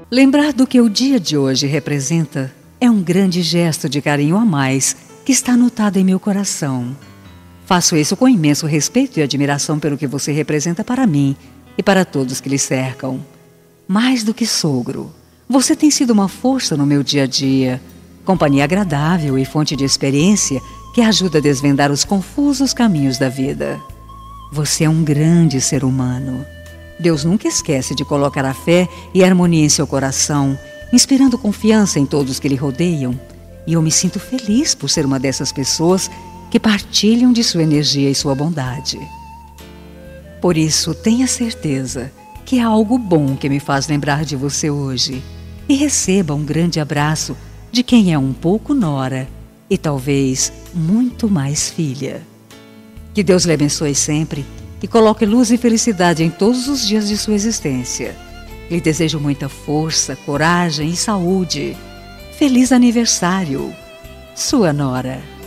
Lembrar do que o dia de hoje representa é um grande gesto de carinho a mais que está anotado em meu coração. Faço isso com imenso respeito e admiração pelo que você representa para mim e para todos que lhe cercam. Mais do que sogro, você tem sido uma força no meu dia a dia, companhia agradável e fonte de experiência que ajuda a desvendar os confusos caminhos da vida. Você é um grande ser humano. Deus nunca esquece de colocar a fé e a harmonia em seu coração, inspirando confiança em todos que lhe rodeiam. E eu me sinto feliz por ser uma dessas pessoas que partilham de sua energia e sua bondade. Por isso, tenha certeza que há algo bom que me faz lembrar de você hoje. E receba um grande abraço de quem é um pouco nora e talvez muito mais filha. Que Deus lhe abençoe sempre e coloque luz e felicidade em todos os dias de sua existência. Lhe desejo muita força, coragem e saúde. Feliz aniversário, sua nora.